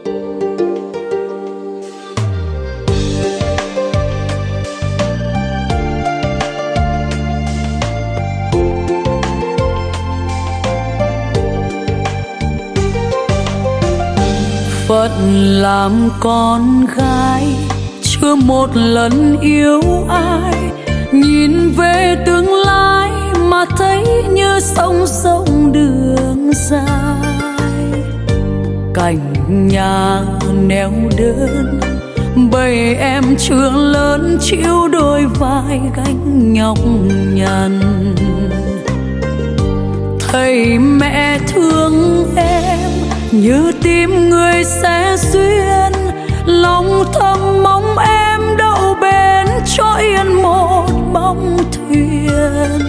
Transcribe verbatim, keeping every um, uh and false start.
Phận làm con gái chưa một lần yêu ai, nhìn về tương lai mà thấy như sông sông đường dài. Cảnh nhà neo đơn, bầy em chưa lớn chịu đôi vai gánh nhọc nhằn. Thầy mẹ thương em như tim người sẽ duyên, lòng thầm mong em đậu bên cho yên một bóng thuyền.